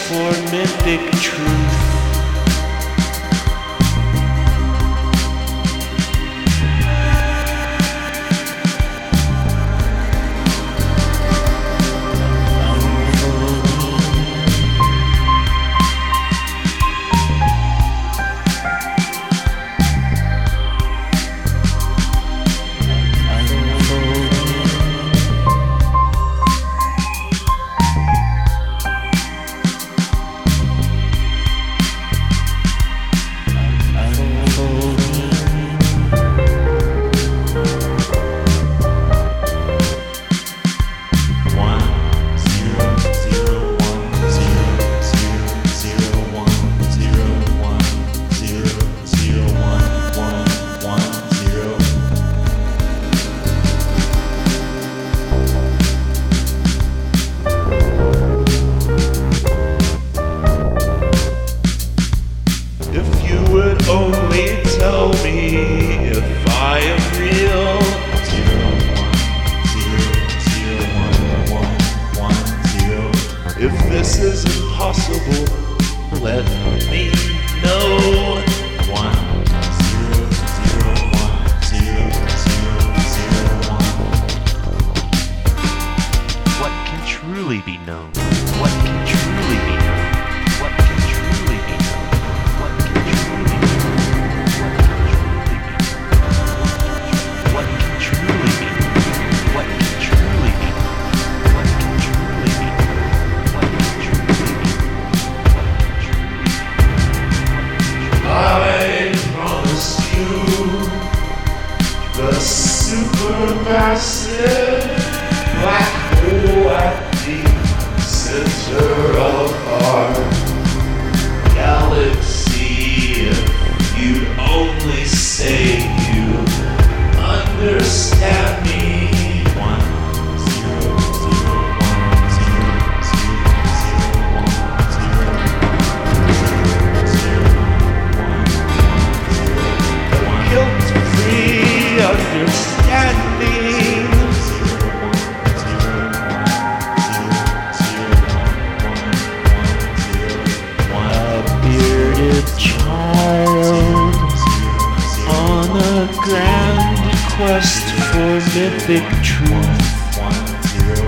for mythic truth. Only tell me if I am real. 0 1 0 0 1 1 0. If this is impossible, let me know. 1 0 0 1 0 0 0 1. What can truly be known? What can truly be known? What can truly be known? What can truly be known? The supermassive black hole at the center of our galaxy. If you'd only say you understand me. 1 0 0 1 0 0 0 guilt-free understanding. A bearded child on a grand quest for mythic truth.